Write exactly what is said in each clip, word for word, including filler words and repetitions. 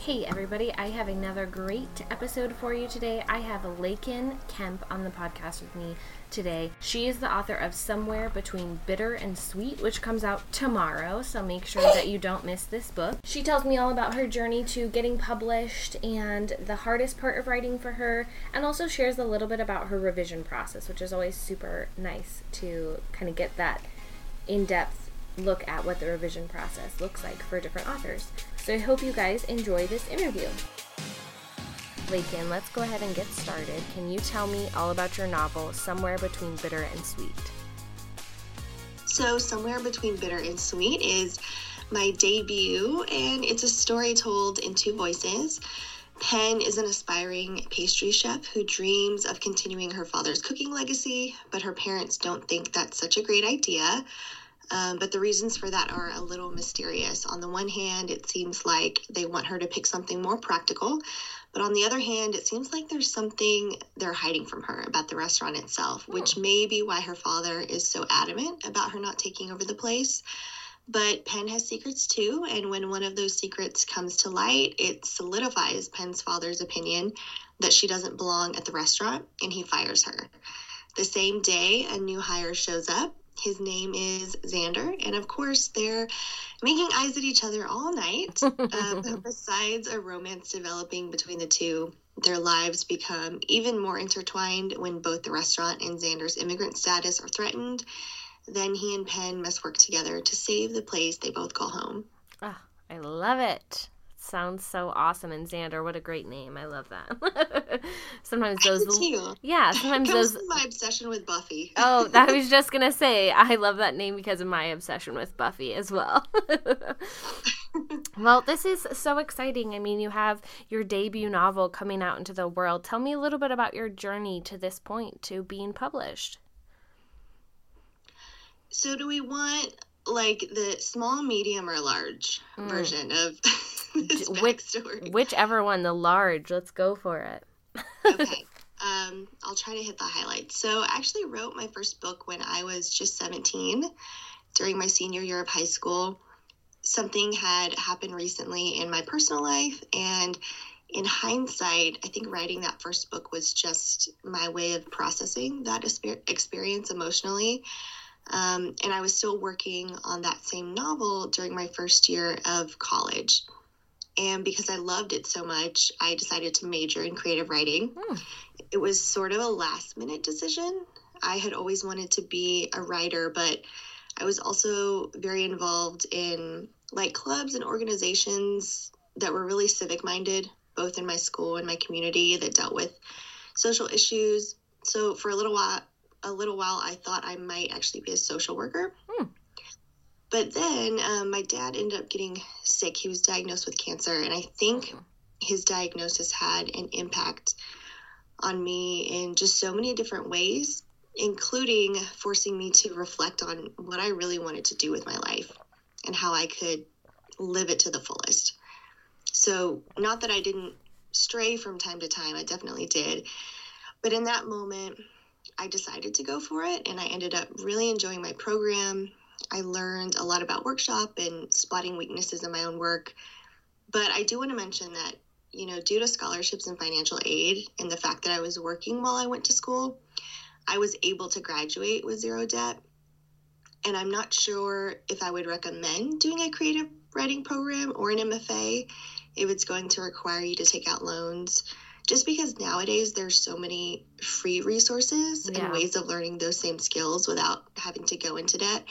Hey everybody, I have another great episode for you today. I have Lakin Kemp on the podcast with me today. She is the author of Somewhere Between Bitter and Sweet, which comes out tomorrow, so make sure that you don't miss this book. She tells me all about her journey to getting published and the hardest part of writing for her, and also shares a little bit about her revision process, which is always super nice to kind of get that in-depth look at what the revision process looks like for different authors. So I hope you guys enjoy this interview. Lakin, let's go ahead and get started. Can you tell me all about your novel, Somewhere Between Bitter and Sweet? So Somewhere Between Bitter and Sweet is my debut, and it's a story told in two voices. Pen is an aspiring pastry chef who dreams of continuing her father's cooking legacy, but her parents don't think that's such a great idea. Um, but the reasons for that are a little mysterious. On the one hand, it seems like they want her to pick something more practical. But on the other hand, it seems like there's something they're hiding from her about the restaurant itself, hmm. which may be why her father is so adamant about her not taking over the place. But Pen has secrets too, and when one of those secrets comes to light, it solidifies Pen's father's opinion that she doesn't belong at the restaurant, and he fires her. The same day, a new hire shows up. His name is Xander, and of course, they're making eyes at each other all night. uh, besides a romance developing between the two, their lives become even more intertwined when both the restaurant and Xander's immigrant status are threatened. Then he and Pen must work together to save the place they both call home. Oh, I love it. Sounds so awesome. And Xander, what a great name. I love that. sometimes those I do too. Yeah, sometimes it comes those from my obsession with Buffy. Oh, that was just gonna say I love that name because of my obsession with Buffy as well. Well, this is so exciting. I mean, you have your debut novel coming out into the world. Tell me a little bit about your journey to this point, to being published. So do we want like the small, medium, or large mm. version of this backstory? Whichever one, the large. Let's go for it. Okay. Um, I'll try to hit the highlights. So I actually wrote my first book when I was just seventeen, during my senior year of high school. Something had happened recently in my personal life, and in hindsight, I think writing that first book was just my way of processing that experience emotionally. Um, and I was still working on that same novel during my first year of college. And because I loved it so much, I decided to major in creative writing. Hmm. It was sort of a last minute decision. I had always wanted to be a writer, but I was also very involved in like clubs and organizations that were really civic minded, both in my school and my community, that dealt with social issues. So for a little while, a little while, I thought I might actually be a social worker. Hmm. But then um, my dad ended up getting sick. He was diagnosed with cancer, and I think hmm. his diagnosis had an impact on me in just so many different ways, including forcing me to reflect on what I really wanted to do with my life and how I could live it to the fullest. So not that I didn't stray from time to time, I definitely did. But in that moment, I decided to go for it, and I ended up really enjoying my program. I learned a lot about workshop and spotting weaknesses in my own work. But I do want to mention that, you know, due to scholarships and financial aid and the fact that I was working while I went to school, I was able to graduate with zero debt. And I'm not sure if I would recommend doing a creative writing program or an M F A if it's going to require you to take out loans. Just because nowadays there's so many free resources yeah. and ways of learning those same skills without having to go into debt.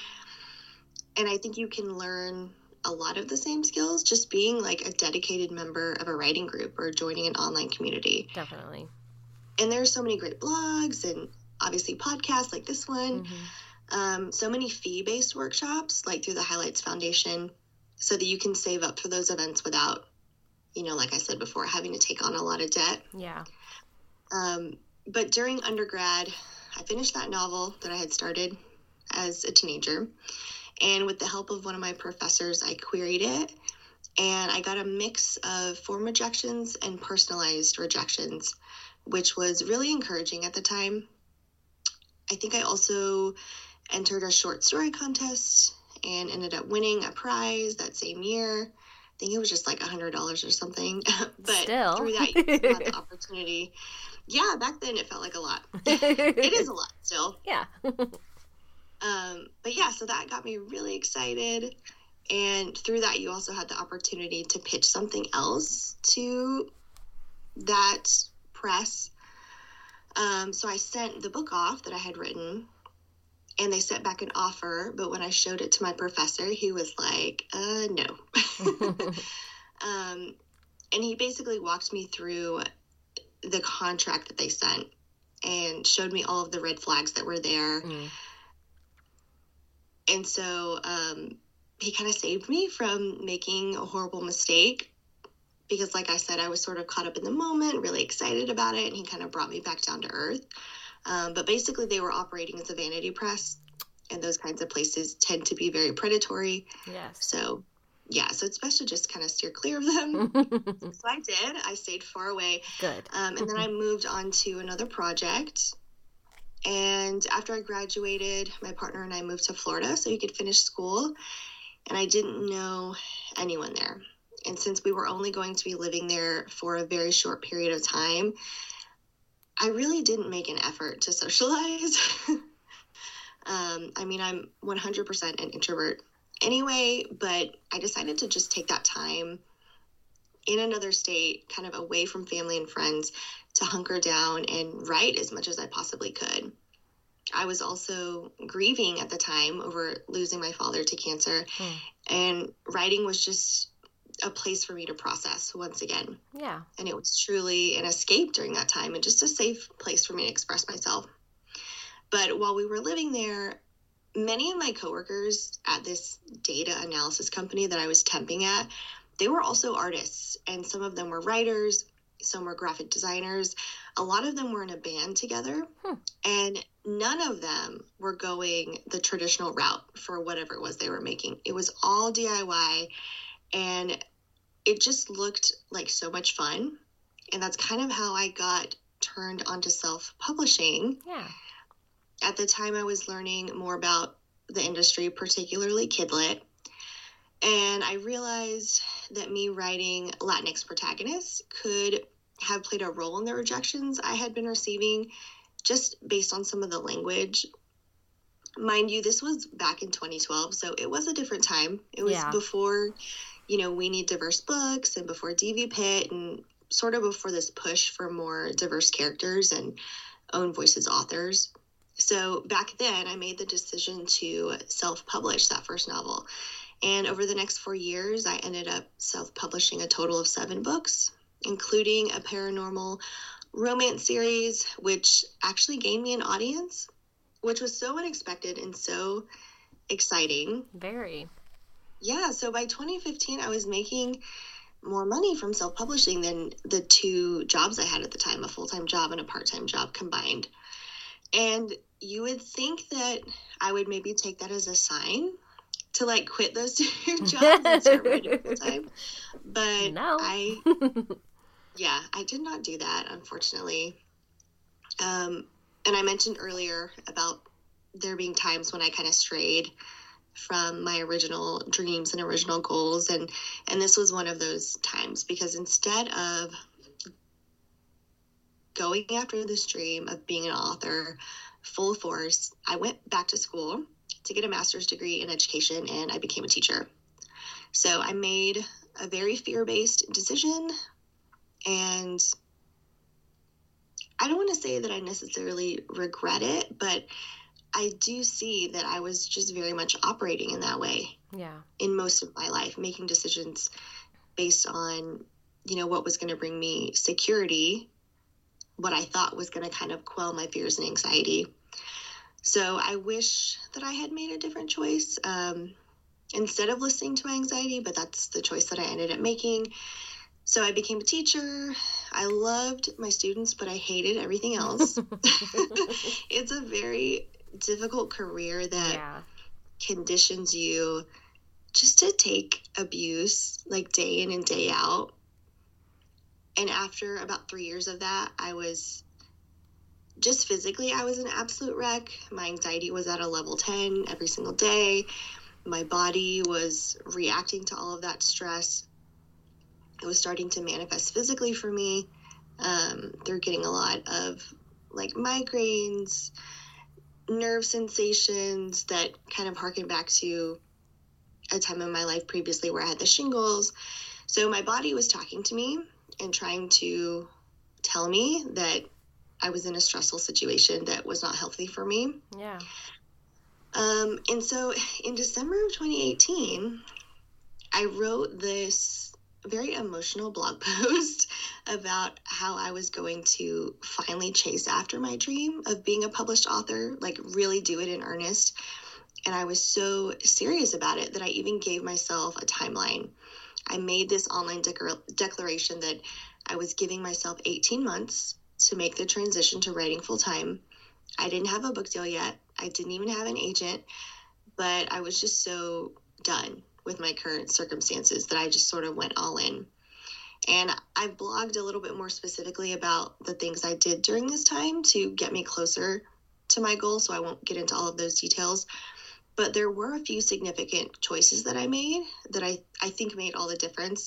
And I think you can learn a lot of the same skills just being like a dedicated member of a writing group or joining an online community. Definitely. And there's so many great blogs and obviously podcasts like this one. Mm-hmm. Um, so many fee-based workshops like through the Highlights Foundation so that you can save up for those events without, you know, like I said before, having to take on a lot of debt. Yeah. Um, but during undergrad, I finished that novel that I had started as a teenager. And with the help of one of my professors, I queried it. And I got a mix of form rejections and personalized rejections, which was really encouraging at the time. I think I also entered a short story contest and ended up winning a prize that same year. think it was just like a hundred dollars or something. But Still. through that, you had the opportunity. Yeah, back then it felt like a lot. It is a lot still. Yeah. um, but yeah, so that got me really excited. And through that, you also had the opportunity to pitch something else to that press. Um, so I sent the book off that I had written, and they sent back an offer. But when I showed it to my professor, he was like, uh, no. um, and he basically walked me through the contract that they sent and showed me all of the red flags that were there. Mm. And so um, he kind of saved me from making a horrible mistake because, like I said, I was sort of caught up in the moment, really excited about it, and he kind of brought me back down to earth. Um, but basically, they were operating as a vanity press, and those kinds of places tend to be very predatory. Yes. So yeah, so it's best to just kind of steer clear of them. So I did. I stayed far away. Good. Um, and then I moved on to another project. And after I graduated, my partner and I moved to Florida so he could finish school. And I didn't know anyone there. And since we were only going to be living there for a very short period of time, I really didn't make an effort to socialize. um, I mean, I'm one hundred percent an introvert anyway, but I decided to just take that time in another state, kind of away from family and friends, to hunker down and write as much as I possibly could. I was also grieving at the time over losing my father to cancer, hmm. and writing was just a place for me to process once again. Yeah. And it was truly an escape during that time and just a safe place for me to express myself. But while we were living there, many of my coworkers at this data analysis company that I was temping at, they were also artists, and some of them were writers, some were graphic designers. A lot of them were in a band together, hmm. and none of them were going the traditional route for whatever it was they were making. It was all D I Y, and it just looked like so much fun. And that's kind of how I got turned onto self-publishing. Yeah. At the time, I was learning more about the industry, particularly Kidlit. And I realized that me writing Latinx protagonists could have played a role in the rejections I had been receiving, just based on some of the language. Mind you, this was back in twenty twelve, so it was a different time. It was yeah. before, you know, We Need Diverse Books, and before D V Pit, and sort of before this push for more diverse characters and own voices authors. So back then, I made the decision to self-publish that first novel. And over the next four years, I ended up self-publishing a total of seven books, including a paranormal romance series, which actually gained me an audience, which was so unexpected and so exciting. Very. Yeah, so by twenty fifteen, I was making more money from self-publishing than the two jobs I had at the time, a full-time job and a part-time job combined. And you would think that I would maybe take that as a sign to, like, quit those two jobs and start writing full-time. But no. I, yeah, I did not do that, unfortunately. Um, and I mentioned earlier about there being times when I kind of strayed from my original dreams and original goals. And, and this was one of those times, because instead of going after this dream of being an author full force, I went back to school to get a master's degree in education, and I became a teacher. So I made a very fear-based decision, and I don't want to say that I necessarily regret it, but I do see that I was just very much operating in that way. Yeah. In most of my life, making decisions based on, you know, what was going to bring me security, what I thought was going to kind of quell my fears and anxiety. So I wish that I had made a different choice um, instead of listening to my anxiety, but that's the choice that I ended up making. So I became a teacher. I loved my students, but I hated everything else. It's a very difficult career that yeah. conditions you just to take abuse, like, day in and day out. And after about three years of that, I was just physically, I was an absolute wreck. My anxiety was at a level ten every single day. My body was reacting to all of that stress it was starting to manifest physically for me. Um, they're getting a lot of like migraines, nerve sensations that kind of harken back to a time in my life previously where I had the shingles. So my body was talking to me and trying to tell me that I was in a stressful situation that was not healthy for me. Yeah. Um, and so in December of twenty eighteen, I wrote this very emotional blog post about how I was going to finally chase after my dream of being a published author, like really do it in earnest. And I was so serious about it that I even gave myself a timeline. I made this online dec- declaration that I was giving myself eighteen months to make the transition to writing full time. I didn't have a book deal yet. I didn't even have an agent, but I was just so done with my current circumstances that I just sort of went all in. And I've blogged a little bit more specifically about the things I did during this time to get me closer to my goal, so I won't get into all of those details. But there were a few significant choices that I made that I, I think made all the difference.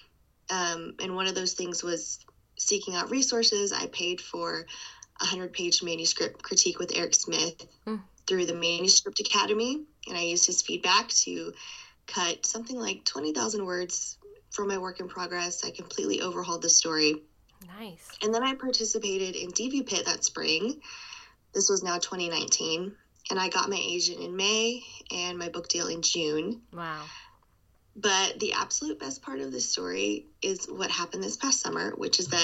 Um, and one of those things was seeking out resources. I paid for a hundred-page manuscript critique with Eric Smith mm. through the Manuscript Academy, and I used his feedback to cut something like twenty thousand words from my work in progress. I completely overhauled the story. Nice. And then I participated in D V Pit that spring. This was now twenty nineteen. And I got my agent in May and my book deal in June. Wow. But the absolute best part of this story is what happened this past summer, which is that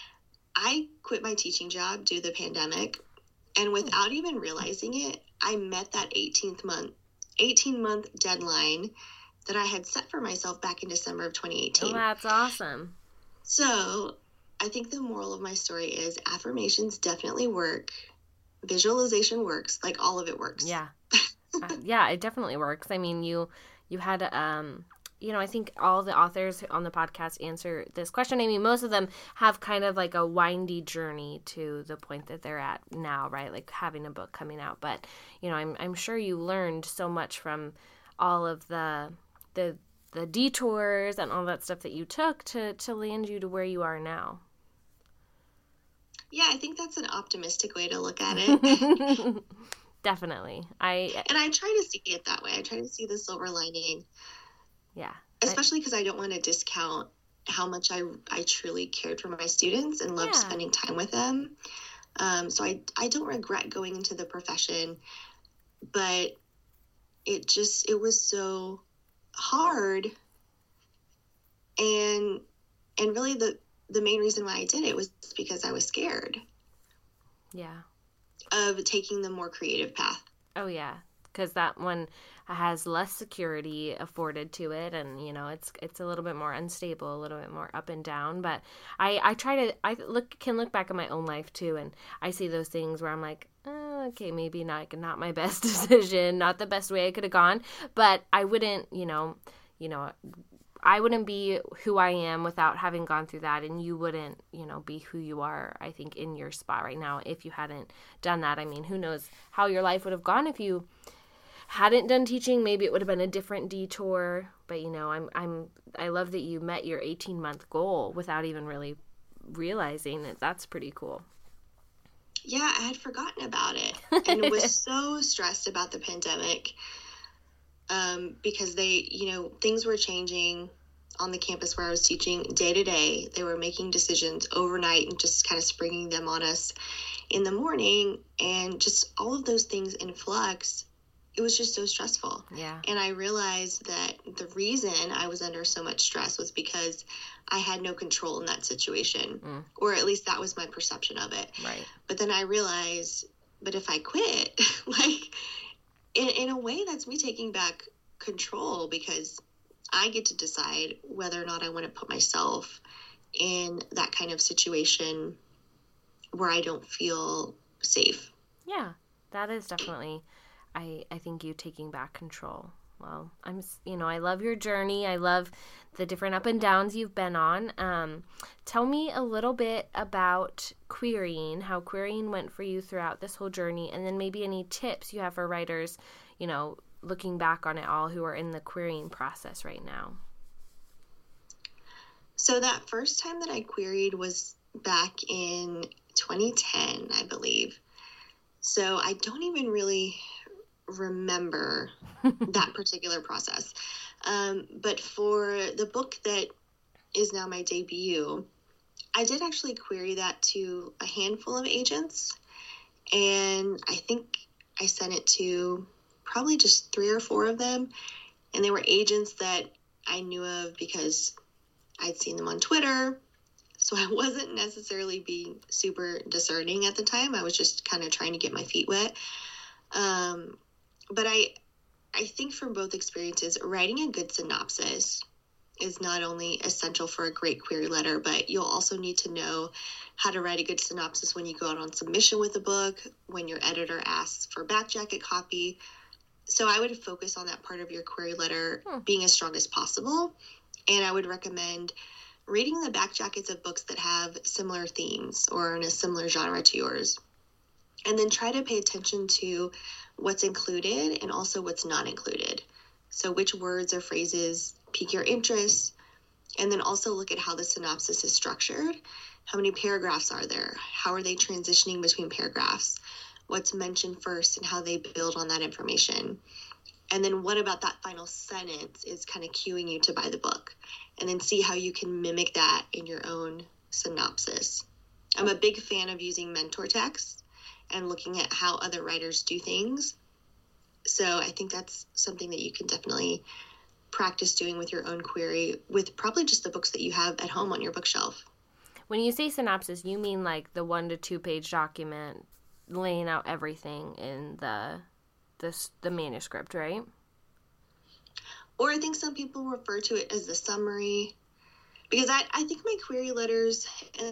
I quit my teaching job due to the pandemic. And without even realizing it, I met that eighteenth month, eighteen month deadline that I had set for myself back in December of twenty eighteen. Oh, that's awesome. So I think the moral of my story is affirmations definitely work. Visualization works. Like, all of it works. Yeah. uh, yeah, it definitely works. I mean, you, you had, um, you know, I think all the authors on the podcast answer this question. I mean, most of them have kind of like a windy journey to the point that they're at now, right? Like having a book coming out. But, you know, I'm, I'm sure you learned so much from all of the, the, the detours and all that stuff that you took to, to land you to where you are now. Yeah, I think that's an optimistic way to look at it. Definitely. I And I try to see it that way. I try to see the silver lining. Yeah. Especially because I don't want to discount how much I, I truly cared for my students and loved yeah. spending time with them. Um, so I, I don't regret going into the profession, but it just, it was so hard. And, and really the, the main reason why I did it was because I was scared. Yeah. Of taking the more creative path. Oh, yeah. Because that one has less security afforded to it. And, you know, it's it's a little bit more unstable, a little bit more up and down. But I, I try to, I look can look back at my own life, too. And I see those things where I'm like, oh, okay, maybe not, not my best decision, not the best way I could have gone. But I wouldn't, you know, you know, I wouldn't be who I am without having gone through that, and you wouldn't, you know, be who you are, I think, in your spot right now if you hadn't done that. I mean, who knows how your life would have gone if you hadn't done teaching. Maybe it would have been a different detour, but, you know, I'm, I'm, I love that you met your eighteen-month goal without even really realizing it. That's pretty cool. Yeah, I had forgotten about it and was so stressed about the pandemic. Um, because they, you know, things were changing on the campus where I was teaching day to day. They were making decisions overnight and just kind of springing them on us in the morning, and just all of those things in flux. It was just so stressful. Yeah. And I realized that the reason I was under so much stress was because I had no control in that situation, mm. or at least that was my perception of it. Right. But then I realized, but if I quit, like, In, in a way, that's me taking back control, because I get to decide whether or not I want to put myself in that kind of situation where I don't feel safe. Yeah, that is definitely, I, I think, you taking back control. Well, I'm, you know, I love your journey. I love the different up and downs you've been on. Um, tell me a little bit about querying, how querying went for you throughout this whole journey, and then maybe any tips you have for writers, you know, looking back on it all, who are in the querying process right now. So that first time that I queried was back in twenty ten, I believe. So I don't even really remember that particular process. Um, but for the book that is now my debut, I did actually query that to a handful of agents. And I think I sent it to probably just three or four of them. And they were agents that I knew of because I'd seen them on Twitter. So I wasn't necessarily being super discerning at the time. I was just kind of trying to get my feet wet. Um, but I, I think from both experiences, writing a good synopsis is not only essential for a great query letter, but you'll also need to know how to write a good synopsis when you go out on submission with a book, when your editor asks for back jacket copy. So I would focus on that part of your query letter hmm. being as strong as possible. And I would recommend reading the back jackets of books that have similar themes or in a similar genre to yours. And then try to pay attention to what's included and also what's not included. So which words or phrases pique your interest, and then also look at how the synopsis is structured. How many paragraphs are there? How are they transitioning between paragraphs? What's mentioned first and how they build on that information. And then what about that final sentence is kind of cueing you to buy the book, and then see how you can mimic that in your own synopsis. I'm a big fan of using mentor text and looking at how other writers do things. So I think that's something that you can definitely practice doing with your own query with probably just the books that you have at home on your bookshelf. When you say synopsis, you mean like the one to two page document laying out everything in the the, the manuscript, right? Or I think some people refer to it as the summary, because I, I think my query letters and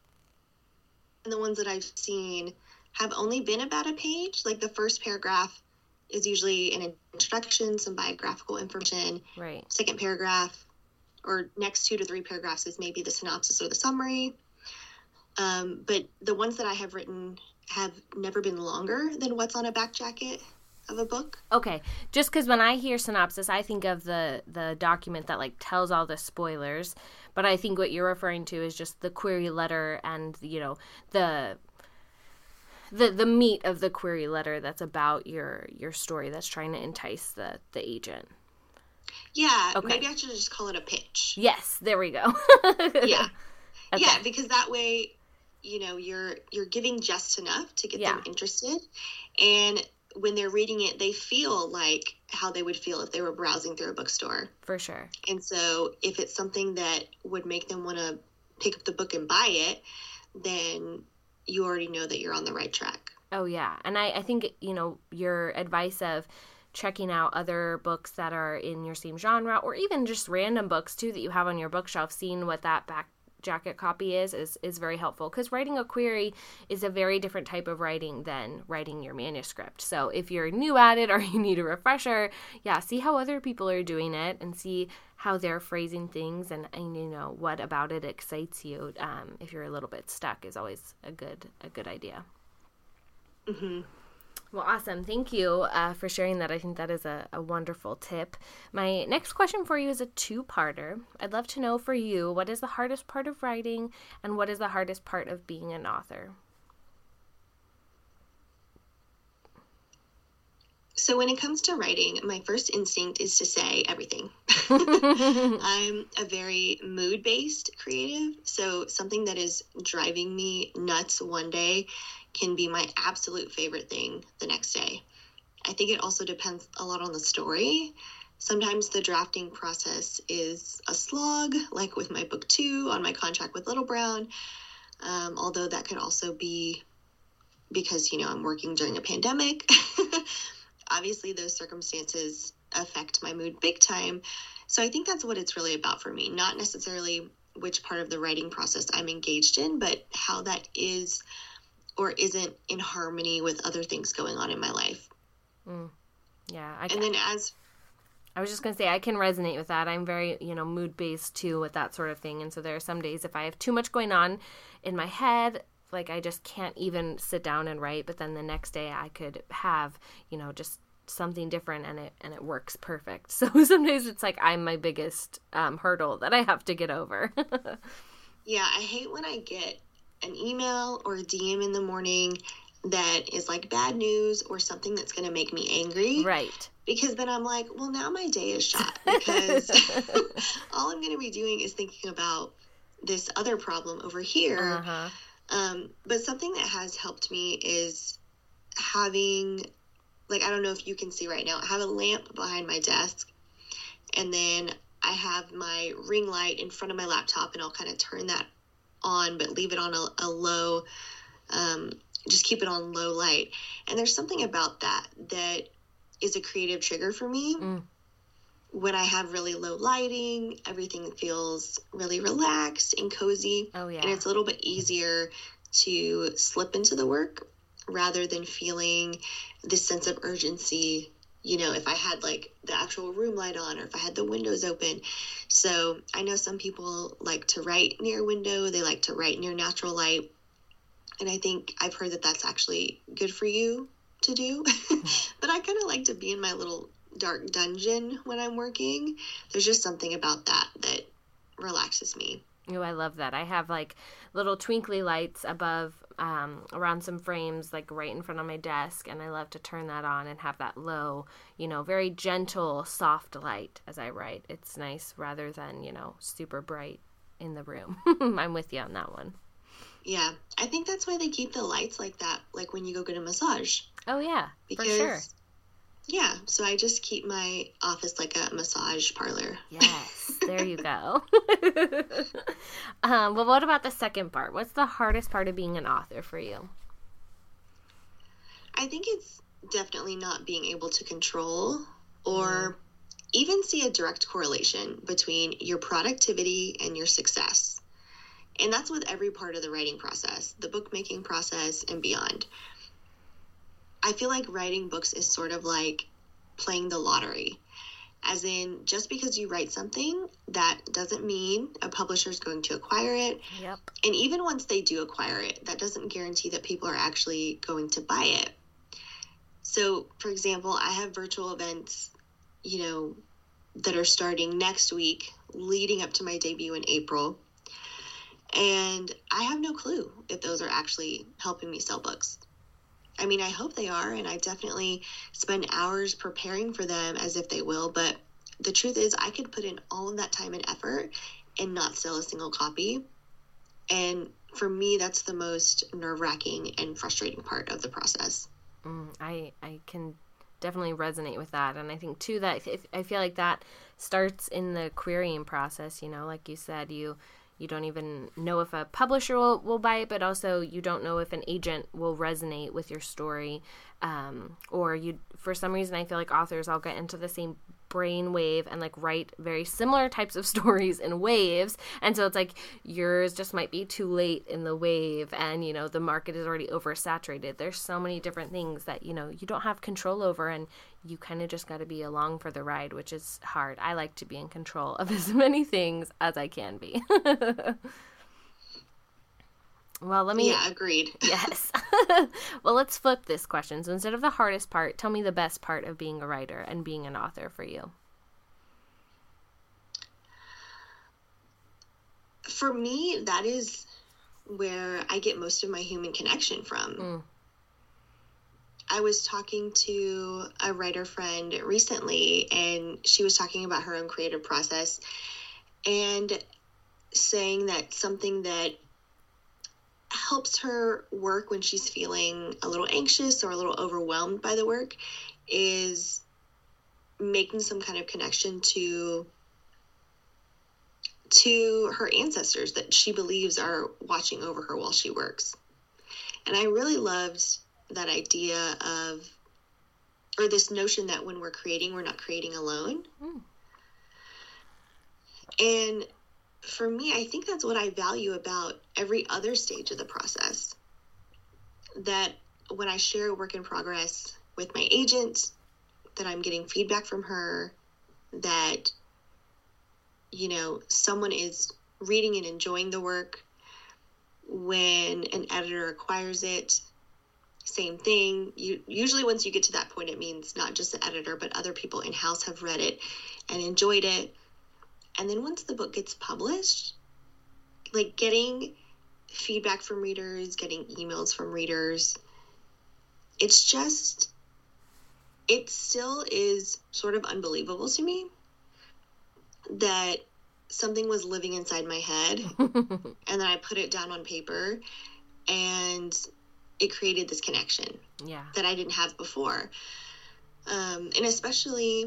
the ones that I've seen have only been about a page. Like the first paragraph is usually an introduction, some biographical information. Right. Second paragraph or next two to three paragraphs is maybe the synopsis or the summary. Um, but the ones that I have written have never been longer than what's on a back jacket of a book. Okay. Just because when I hear synopsis, I think of the, the document that like tells all the spoilers. But I think what you're referring to is just the query letter and, you know, the... The the meat of the query letter that's about your your story that's trying to entice the, the agent. Yeah, okay. Maybe I should just call it a pitch. Yes, there we go. yeah. Okay. Yeah, because that way, you know, you're you're giving just enough to get yeah. them interested. And when they're reading it, they feel like how they would feel if they were browsing through a bookstore. For sure. And so if it's something that would make them want to pick up the book and buy it, then you already know that you're on the right track. Oh, yeah. And I, I think, you know, your advice of checking out other books that are in your same genre, or even just random books, too, that you have on your bookshelf, seeing what that back jacket copy is, is, is very helpful. Because writing a query is a very different type of writing than writing your manuscript. So if you're new at it or you need a refresher, yeah, see how other people are doing it and see how they're phrasing things, and, and you know, what about it excites you. Um, if you're a little bit stuck is always a good a good idea. Mm-hmm. Well, awesome. Thank you uh, for sharing that. I think that is a, a wonderful tip. My next question for you is a two-parter. I'd love to know for you, what is the hardest part of writing, and what is the hardest part of being an author? So when it comes to writing, my first instinct is to say everything. I'm a very mood-based creative, so something that is driving me nuts one day can be my absolute favorite thing the next day. I think it also depends a lot on the story. Sometimes the drafting process is a slog, like with my book two on my contract with Little Brown, um, although that could also be because, you know, I'm working during a pandemic. Obviously, those circumstances affect my mood big time. So I think that's what it's really about for me, not necessarily which part of the writing process I'm engaged in, but how that is or isn't in harmony with other things going on in my life. Mm. Yeah. I, and then as... I was just going to say, I can resonate with that. I'm very, you know, mood-based too with that sort of thing. And so there are some days if I have too much going on in my head, like I just can't even sit down and write. But then the next day I could have, you know, just something different and it and it works perfect. So sometimes it's like I'm my biggest um, hurdle that I have to get over. Yeah, I hate when I get an email or a D M in the morning that is like bad news or something that's going to make me angry. Right. Because then I'm like, well, now my day is shot, because all I'm going to be doing is thinking about this other problem over here. Uh-huh. Um, but something that has helped me is having, like, I don't know if you can see right now, I have a lamp behind my desk, and then I have my ring light in front of my laptop, and I'll kind of turn that on, but leave it on a, a low, um, just keep it on low light. And there's something about that that is a creative trigger for me. Mm. When I have really low lighting, everything feels really relaxed and cozy. Oh, yeah. And it's a little bit easier to slip into the work rather than feeling this sense of urgency, you know, if I had like the actual room light on or if I had the windows open. So I know some people like to write near window. They like to write near natural light. And I think I've heard that that's actually good for you to do. But I kind of like to be in my little dark dungeon when I'm working. There's just something about that that relaxes me. Oh, I love that. I have like little twinkly lights above, um, around some frames, like right in front of my desk. And I love to turn that on and have that low, you know, very gentle, soft light as I write. It's nice rather than, you know, super bright in the room. I'm with you on that one. Yeah. I think that's why they keep the lights like that, like when you go get a massage. Oh, yeah, because, for sure. Yeah, so I just keep my office like a massage parlor. Yes, there you go. um, well, what about the second part? What's the hardest part of being an author for you? I think it's definitely not being able to control or mm. even see a direct correlation between your productivity and your success. And that's with every part of the writing process, the bookmaking process and beyond. I feel like writing books is sort of like playing the lottery. As in, just because you write something, that doesn't mean a publisher is going to acquire it. Yep. And even once they do acquire it, that doesn't guarantee that people are actually going to buy it. So, for example, I have virtual events, you know, that are starting next week, leading up to my debut in April. And I have no clue if those are actually helping me sell books. I mean, I hope they are, and I definitely spend hours preparing for them as if they will, but the truth is I could put in all of that time and effort and not sell a single copy. And for me, that's the most nerve-wracking and frustrating part of the process. Mm, I, I can definitely resonate with that. And I think, too, that if, I feel like that starts in the querying process, you know, like you said, you... You don't even know if a publisher will, will buy it, but also you don't know if an agent will resonate with your story. Um, or you, for some reason, I feel like authors all get into the same brain wave and like write very similar types of stories in waves. And so it's like yours just might be too late in the wave and, you know, the market is already oversaturated. There's so many different things that, you know, you don't have control over, and you kind of just got to be along for the ride, which is hard. I like to be in control of as many things as I can be. Well, let me... Yeah, agreed. Yes. Well, let's flip this question. So instead of the hardest part, tell me the best part of being a writer and being an author for you. For me, that is where I get most of my human connection from. Mm. I was talking to a writer friend recently, and she was talking about her own creative process and saying that something that helps her work when she's feeling a little anxious or a little overwhelmed by the work is making some kind of connection to to her ancestors that she believes are watching over her while she works. And I really loved that idea of, or this notion that when we're creating, we're not creating alone. Mm. And for me, I think that's what I value about every other stage of the process. That when I share a work in progress with my agent, that I'm getting feedback from her, that, you know, someone is reading and enjoying the work when an editor acquires it. same thing. You usually once you get to that point, it means not just the editor, but other people in-house have read it and enjoyed it. And then once the book gets published, like getting feedback from readers, getting emails from readers, it's just, it still is sort of unbelievable to me that something was living inside my head and then I put it down on paper and it created this connection yeah. that I didn't have before. Um, and especially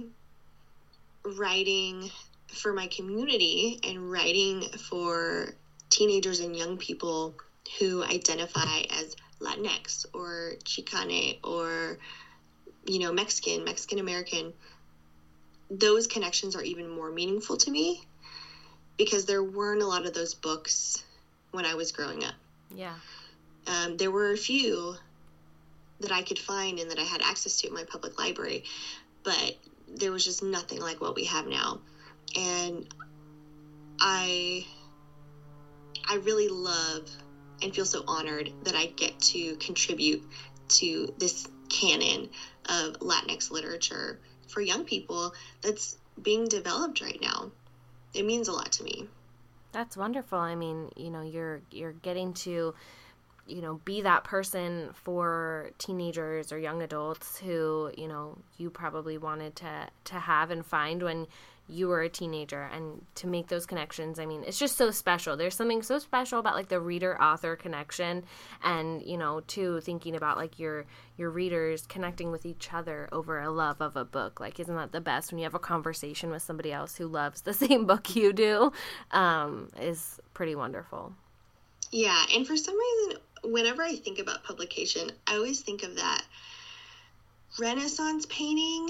writing for my community and writing for teenagers and young people who identify as Latinx or Chicane or, you know, Mexican, Mexican American, those connections are even more meaningful to me because there weren't a lot of those books when I was growing up. Yeah. Um, there were a few that I could find and that I had access to in my public library, but there was just nothing like what we have now. And I, I really love and feel so honored that I get to contribute to this canon of Latinx literature for young people that's being developed right now. It means a lot to me. That's wonderful. I mean, you know, you're you're getting to, you know, be that person for teenagers or young adults who, you know, you probably wanted to to have and find when you were a teenager, and to make those connections. I mean, it's just so special. There's something so special about like the reader-author connection, and, you know, too, thinking about like your your readers connecting with each other over a love of a book. Like, isn't that the best when you have a conversation with somebody else who loves the same book you do? Um, is pretty wonderful. Yeah, and for some reason, whenever I think about publication, I always think of that Renaissance painting.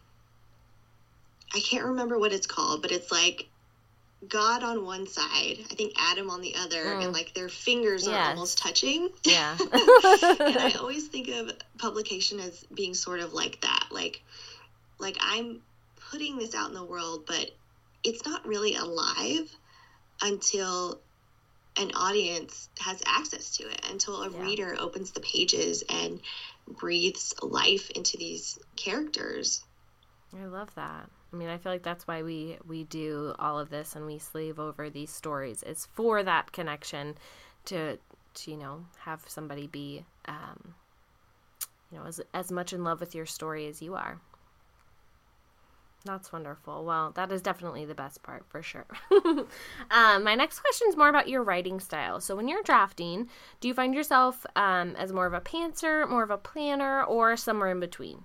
I can't remember what it's called, but it's like God on one side, I think Adam on the other, mm. and like their fingers yes. are almost touching. Yeah. And I always think of publication as being sort of like that. Like, like I'm putting this out in the world, but it's not really alive until an audience has access to it, until a yeah. reader opens the pages and breathes life into these characters. I love that. I mean, I feel like that's why we, we do all of this and we slave over these stories, is for that connection to, to you know, have somebody be, um, you know, as, as much in love with your story as you are. That's wonderful. Well, that is definitely the best part, for sure. um, my next question is more about your writing style. So when you're drafting, do you find yourself um, as more of a pantser, more of a planner, or somewhere in between?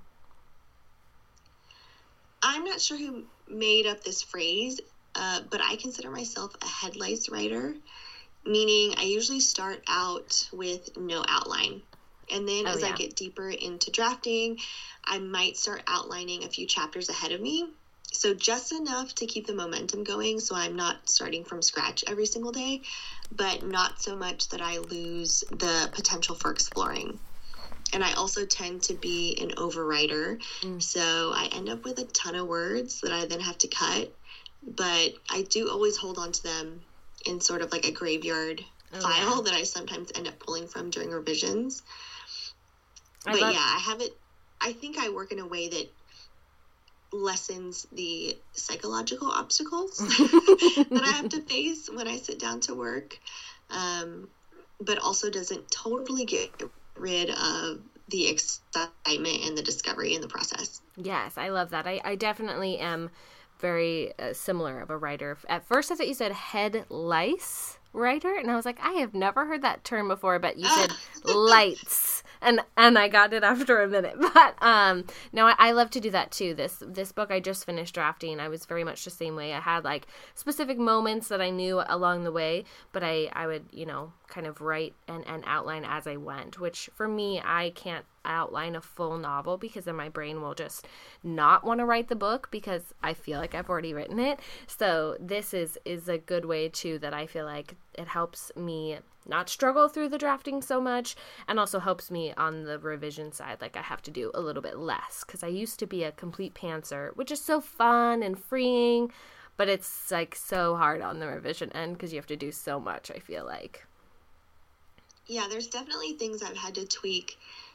I'm not sure who made up this phrase, uh, but I consider myself a headlights writer, meaning I usually start out with no outline. And then oh, as yeah. I get deeper into drafting, I might start outlining a few chapters ahead of me. So just enough to keep the momentum going, so I'm not starting from scratch every single day, but not so much that I lose the potential for exploring. And I also tend to be an overwriter, mm. so I end up with a ton of words that I then have to cut, but I do always hold on to them in sort of like a graveyard oh, file yeah. that I sometimes end up pulling from during revisions. I but love- yeah, I have it, I think I work in a way that lessens the psychological obstacles that I have to face when I sit down to work, um, but also doesn't totally get rid of the excitement and the discovery in the process. Yes, I love that. I, I definitely am very uh, similar of a writer. At first I thought you said head lice writer, and I was like, I have never heard that term before, but you said lights. And and I got it after a minute. But um, no, I, I love to do that too. This this book I just finished drafting, I was very much the same way. I had like specific moments that I knew along the way, but I, I would, you know, kind of write and, and outline as I went, which for me, I can't outline a full novel because then my brain will just not want to write the book because I feel like I've already written it. So this is, is a good way too that I feel like it helps me not struggle through the drafting so much, and also helps me on the revision side. Like I have to do a little bit less because I used to be a complete pantser, which is so fun and freeing, but it's like so hard on the revision end because you have to do so much, I feel like. Yeah, there's definitely things I've had to tweak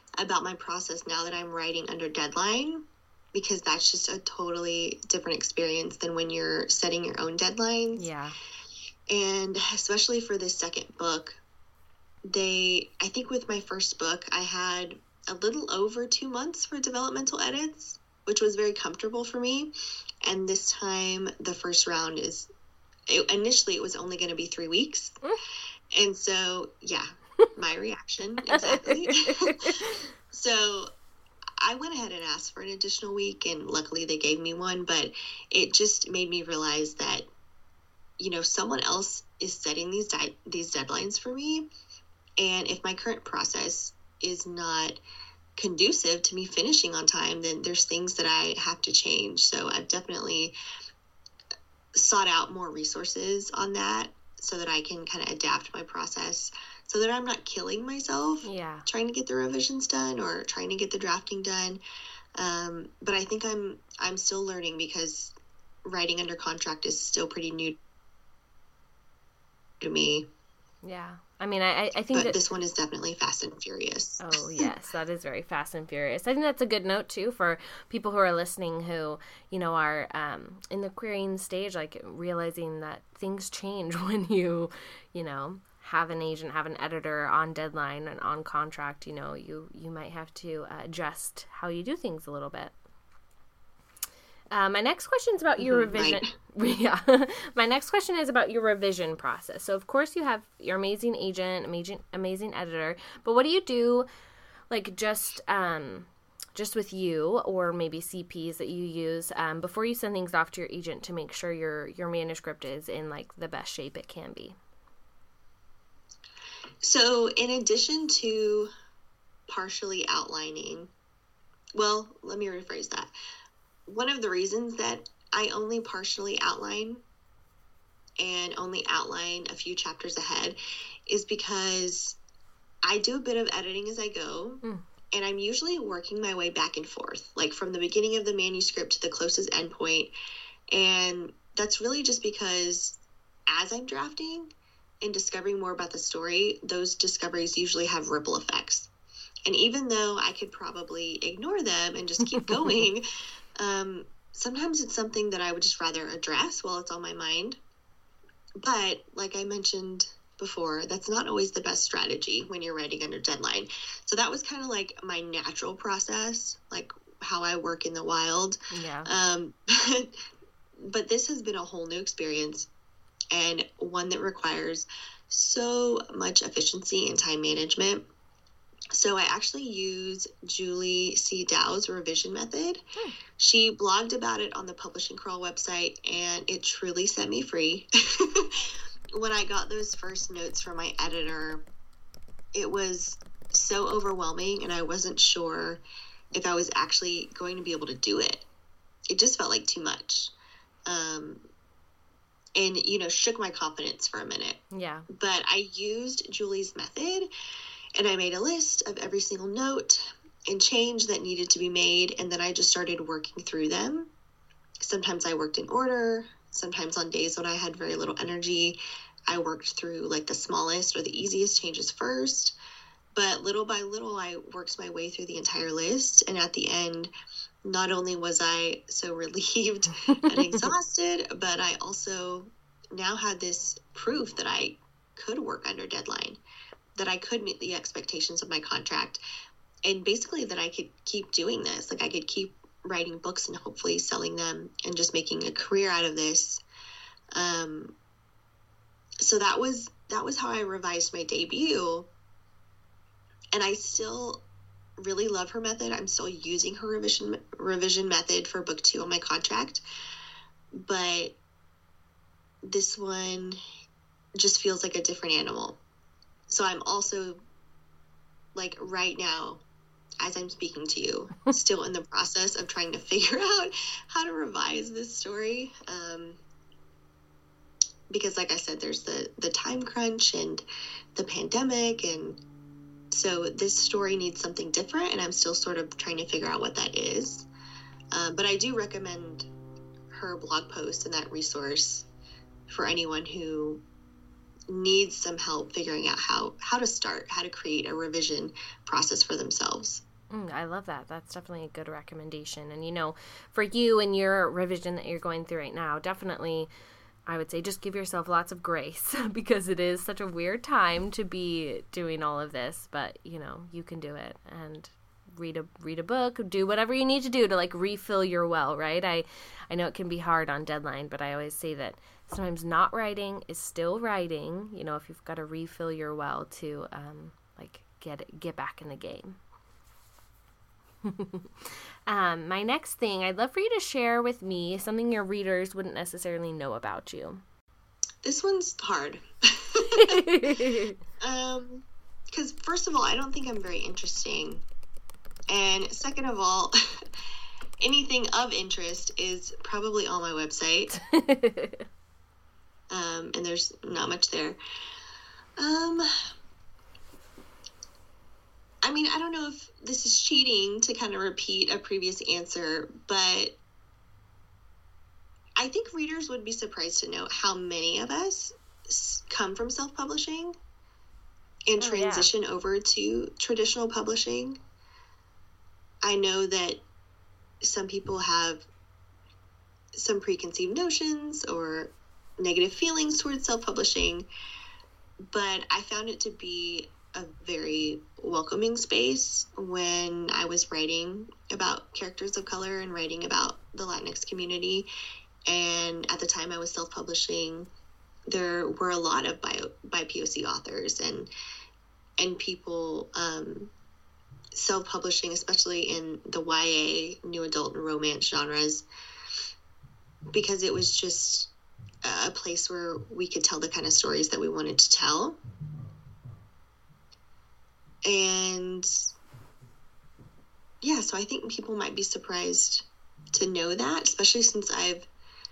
about my process now that I'm writing under deadline, because that's just a totally different experience than when you're setting your own deadlines. Yeah. And especially for this second book, they, I think with my first book, I had a little over two months for developmental edits, which was very comfortable for me. And this time, the first round is, it, initially it was only going to be three weeks. Mm. And so, yeah, my reaction, exactly. So I went ahead and asked for an additional week, and luckily they gave me one, but it just made me realize that, you know, someone else is setting these di- these deadlines for me. And if my current process is not conducive to me finishing on time, then there's things that I have to change. So I've definitely sought out more resources on that so that I can kind of adapt my process so that I'm not killing myself yeah. trying to get the revisions done or trying to get the drafting done. Um, but I think I'm I'm still learning, because writing under contract is still pretty new to me. Yeah. I mean, I, I think but that this one is definitely fast and furious. Oh, yes, that is very fast and furious. I think that's a good note, too, for people who are listening who, you know, are um, in the querying stage, like realizing that things change when you, you know, have an agent, have an editor on deadline and on contract. You know, you, you might have to uh, adjust how you do things a little bit. Uh, my next question is about your mm-hmm, revision. Right. Yeah. My next question is about your revision process. So, of course, you have your amazing agent, amazing, amazing editor. But what do you do, like, just um, just with you, or maybe C Ps that you use um, before you send things off to your agent to make sure your your manuscript is in, like, the best shape it can be? So, in addition to partially outlining, well, let me rephrase that. One of the reasons that I only partially outline and only outline a few chapters ahead is because I do a bit of editing as I go, mm. and I'm usually working my way back and forth, like from the beginning of the manuscript to the closest endpoint. And that's really just because as I'm drafting and discovering more about the story, those discoveries usually have ripple effects. And even though I could probably ignore them and just keep going, Um, sometimes it's something that I would just rather address while it's on my mind. But like I mentioned before, that's not always the best strategy when you're writing under deadline. So that was kind of like my natural process, like how I work in the wild. Yeah. Um, but, but this has been a whole new experience, and one that requires so much efficiency and time management. So I actually use Julie C. Dow's revision method. Hmm. She blogged about it on the Publishing Crawl website, and it truly set me free. When I got those first notes from my editor, it was so overwhelming, and I wasn't sure if I was actually going to be able to do it. It just felt like too much. Um, and, you know, shook my confidence for a minute. Yeah. But I used Julie's method, and I made a list of every single note and change that needed to be made, and then I just started working through them. Sometimes I worked in order. Sometimes on days when I had very little energy, I worked through like the smallest or the easiest changes first. But little by little, I worked my way through the entire list, and at the end, not only was I so relieved and exhausted, but I also now had this proof that I could work under deadline, that I could meet the expectations of my contract, and basically that I could keep doing this. Like I could keep writing books and hopefully selling them and just making a career out of this. Um, so that was, that was how I revised my debut. And I still really love her method. I'm still using her revision, revision method for book two on my contract, but this one just feels like a different animal. So I'm also, like, right now, as I'm speaking to you, still in the process of trying to figure out how to revise this story. Um, because, like I said, there's the, the time crunch and the pandemic. And so this story needs something different, and I'm still sort of trying to figure out what that is. Um, but I do recommend her blog post and that resource for anyone who needs some help figuring out how, how to start, how to create a revision process for themselves. Mm, I love that. That's definitely a good recommendation. And, you know, for you and your revision that you're going through right now, definitely, I would say just give yourself lots of grace because it is such a weird time to be doing all of this. But, you know, you can do it and read a read a book, do whatever you need to do to, like, refill your well, right? I, I know it can be hard on deadline, but I always say that sometimes not writing is still writing, you know, if you've got to refill your well to, um, like, get get back in the game. um, my next thing, I'd love for you to share with me something your readers wouldn't necessarily know about you. This one's hard. um, because first of all, I don't think I'm very interesting. And second of all, anything of interest is probably on my website. um, and there's not much there. Um... I mean, I don't know if this is cheating to kind of repeat a previous answer, but I think readers would be surprised to know how many of us come from self-publishing and oh, transition yeah. over to traditional publishing. I know that some people have some preconceived notions or negative feelings towards self-publishing, but I found it to be a very welcoming space when I was writing about characters of color and writing about the Latinx community. And at the time I was self-publishing, there were a lot of bio, B I P O C authors and and people um, self-publishing, especially in the Y A, new adult, and romance genres, because it was just a place where we could tell the kind of stories that we wanted to tell. And yeah, so I think people might be surprised to know that, especially since I've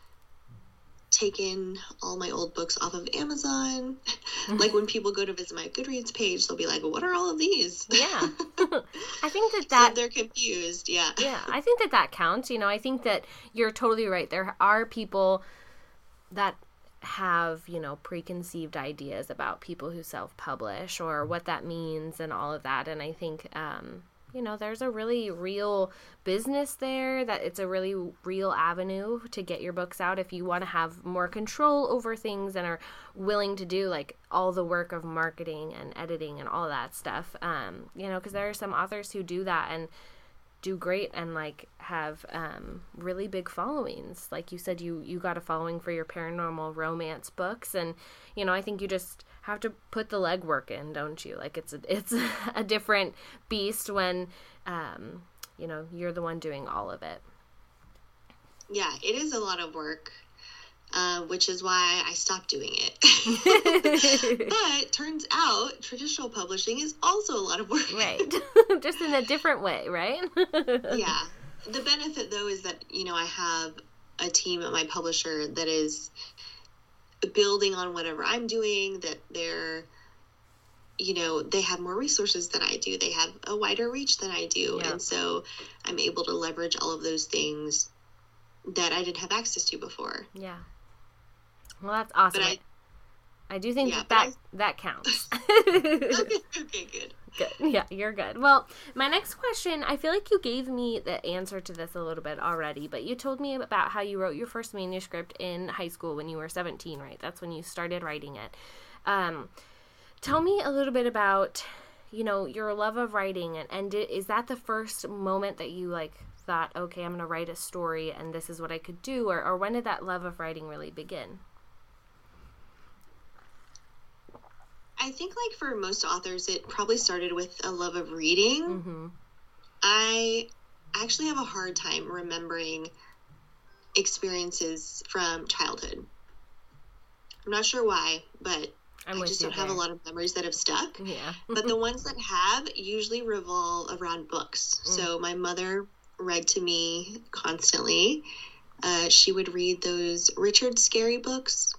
taken all my old books off of Amazon. Like when people go to visit my Goodreads page, they'll be like, what are all of these? Yeah. I think that that... So they're confused, yeah. Yeah, I think that that counts. You know, I think that you're totally right. There are people that have, you know, preconceived ideas about people who self-publish or what that means and all of that. And I think, um, you know, there's a really real business there, that it's a really real avenue to get your books out if you want to have more control over things and are willing to do, like, all the work of marketing and editing and all that stuff. Um, you know, because there are some authors who do that and do great and, like, have um, really big followings. Like you said, you, you got a following for your paranormal romance books. And, you know, I think you just have to put the legwork in, don't you? Like, it's a, it's a different beast when, um, you know, you're the one doing all of it. Yeah, it is a lot of work, uh, which is why I stopped doing it. But turns out traditional publishing is also a lot of work. Right. Just in a different way, right? Yeah. The benefit, though, is that, you know, I have a team at my publisher that is building on whatever I'm doing, that they're, you know, they have more resources than I do. They have a wider reach than I do. Yeah. And so I'm able to leverage all of those things that I didn't have access to before. Yeah. Well, that's awesome. But I, I do think yeah, that that, I, that counts. okay, okay, good. Good. Yeah, you're good. Well, my next question, I feel like you gave me the answer to this a little bit already, but you told me about how you wrote your first manuscript in high school when you were seventeen, right? That's when you started writing it. Um, tell me a little bit about, you know, your love of writing, and, and did, is that the first moment that you, like, thought, okay, I'm going to write a story and this is what I could do, or, or when did that love of writing really begin? I think, like, for most authors, it probably started with a love of reading. Mm-hmm. I actually have a hard time remembering experiences from childhood. I'm not sure why, but I'm I just don't there. have a lot of memories that have stuck. Yeah. But the ones that have usually revolve around books. Mm. So my mother read to me constantly. Uh, she would read those Richard Scarry books.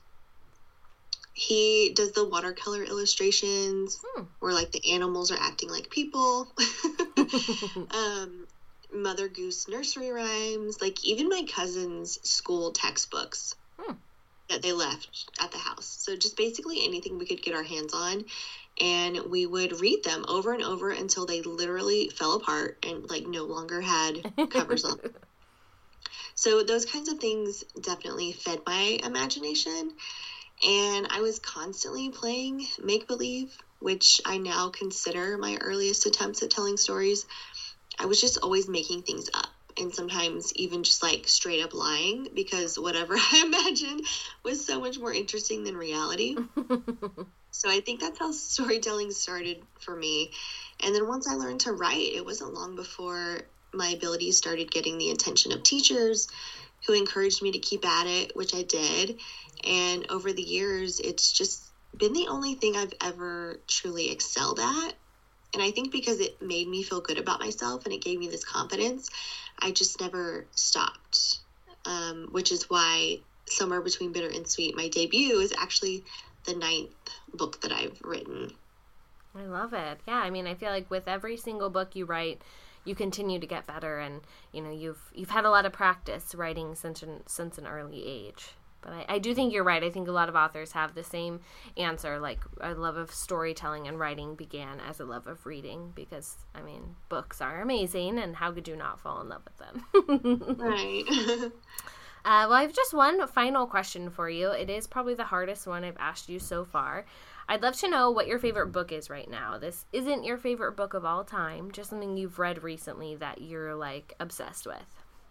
He does the watercolor illustrations hmm. where, like, the animals are acting like people. um, Mother Goose nursery rhymes. Like, even my cousin's school textbooks. Hmm. that they left at the house. So just basically anything we could get our hands on. And we would read them over and over until they literally fell apart and like no longer had covers on them. So those kinds of things definitely fed my imagination. And I was constantly playing make-believe, which I now consider my earliest attempts at telling stories. I was just always making things up, and sometimes even just like straight up lying, because whatever I imagined was so much more interesting than reality. So I think that's how storytelling started for me. And then once I learned to write, it wasn't long before my abilities started getting the attention of teachers who encouraged me to keep at it, which I did. And over the years, it's just been the only thing I've ever truly excelled at. And I think because it made me feel good about myself and it gave me this confidence, I just never stopped, um, which is why Somewhere Between Bitter and Sweet, my debut, is actually the ninth book that I've written. I love it. Yeah, I mean, I feel like with every single book you write, you continue to get better, and you know you've you've had a lot of practice writing since an, since an early age. But I, I do think you're right. I think a lot of authors have the same answer, like a love of storytelling and writing began as a love of reading, because, I mean, books are amazing, and how could you not fall in love with them? Right. uh, well, I have just one final question for you. It is probably the hardest one I've asked you so far. I'd love to know what your favorite book is right now. This isn't your favorite book of all time, just something you've read recently that you're, like, obsessed with.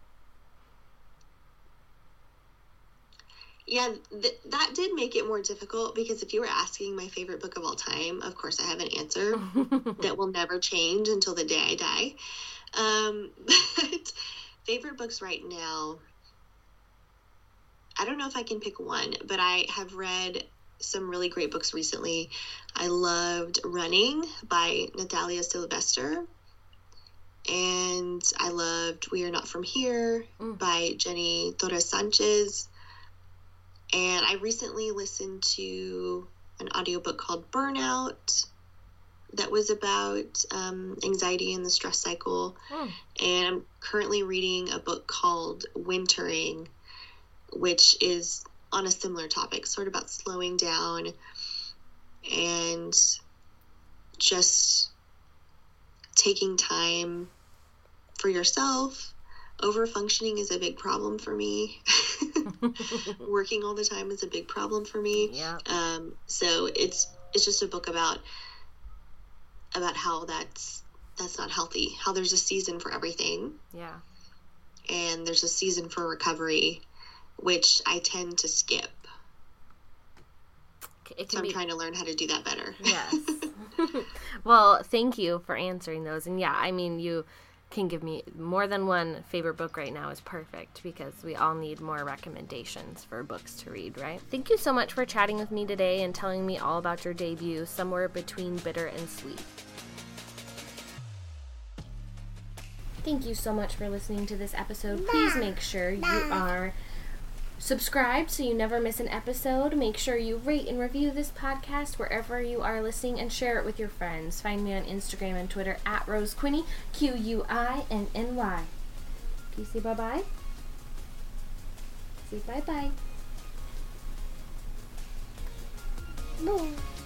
Yeah, th- that did make it more difficult, because if you were asking my favorite book of all time, of course I have an answer that will never change until the day I die. Um, but favorite books right now, I don't know if I can pick one, but I have read some really great books recently. I loved Running by Natalia Sylvester, and I loved We Are Not From Here mm. by Jenny Torres Sanchez. And I recently listened to an audiobook called Burnout that was about um, anxiety and the stress cycle. Mm. And I'm currently reading a book called Wintering, which is on a similar topic, sort of about slowing down and just taking time for yourself. Overfunctioning is a big problem for me. Working all the time is a big problem for me. Yeah. Um, so it's it's just a book about about how that's that's not healthy. How there's a season for everything. Yeah. And there's a season for recovery, which I tend to skip. It can so I'm be... trying to learn how to do that better. Yes. Well, thank you for answering those. And yeah, I mean, you can give me more than one favorite book right now is perfect, because we all need more recommendations for books to read, right? Thank you so much for chatting with me today and telling me all about your debut, Somewhere Between Bitter and Sweet. Thank you so much for listening to this episode. Please make sure you are subscribed so you never miss an episode. Make sure you rate and review this podcast wherever you are listening, and share it with your friends. Find me on Instagram and Twitter at Rose Quinny, Q U I N N Y. Can you say bye-bye? Say bye-bye. No.